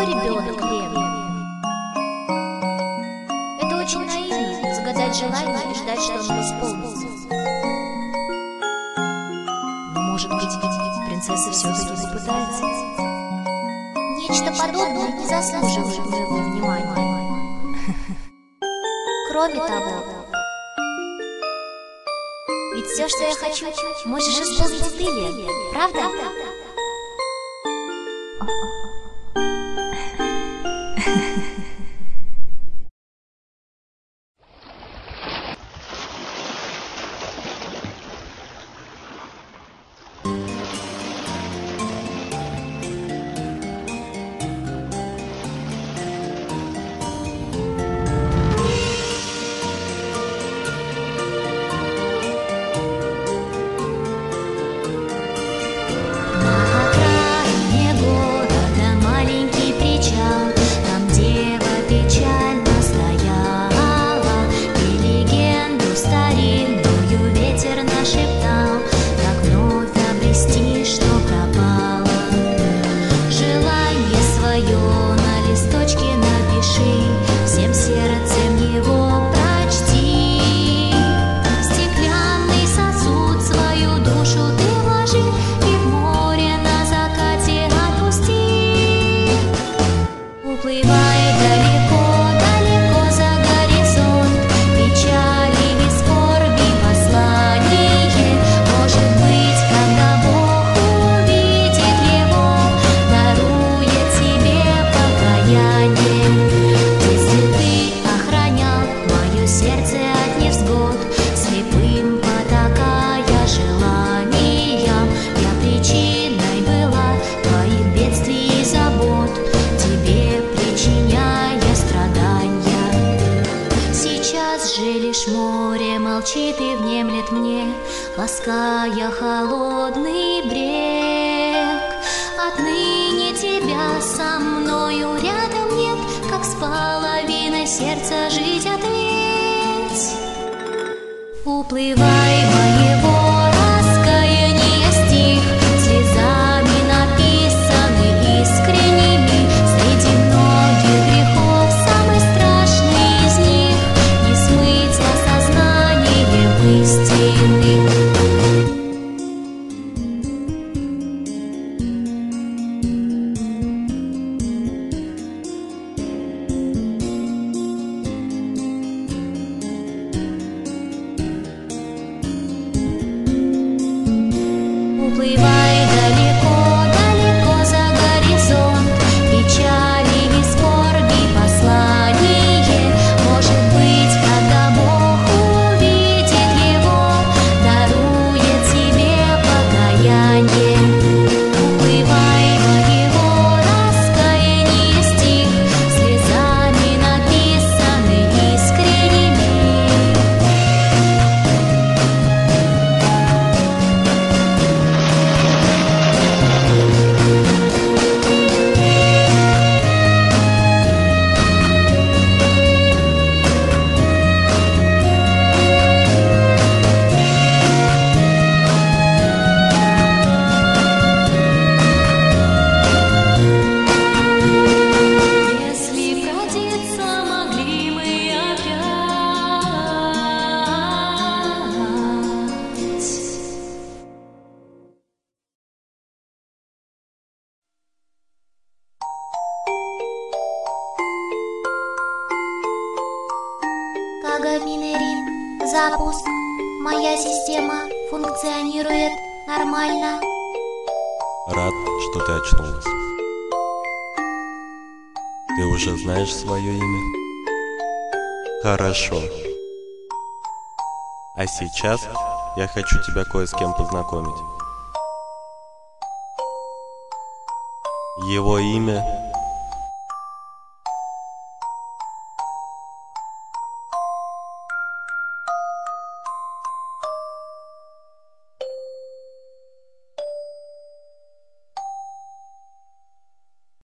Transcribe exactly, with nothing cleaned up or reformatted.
Какой ребенок, Лен? Это очень наивно — загадать желание и ждать, что оно исполнится. Но, может быть, принцесса все-таки попытается. Нечто подобное не заслуживает моего внимания. Кроме того, ведь все, что я хочу, можешь исполнить ты, Лен, правда? Молчит и внемлет мне, лаская холодный брег. Отныне тебя со мною рядом нет, как с половиной сердца жить ответь. Уплывай моего раскаяния стих, слезами написанный искренними. Среди многих грехов самый страшный из них — не смыть осознанием истины. Уплывай далеко-далеко за горизонт, печали и скорби послание. Может быть, когда Бог увидит его, дарует тебе покаяние. Уплывай моего раскаяния стих, слезами написанный искренними. Если родиться могли мы опять, Кагаминерин, запуск. Моя система функционирует нормально. Рад, что ты очнулась. Ты уже знаешь свое имя? Хорошо. А сейчас я хочу тебя кое с кем познакомить. Его имя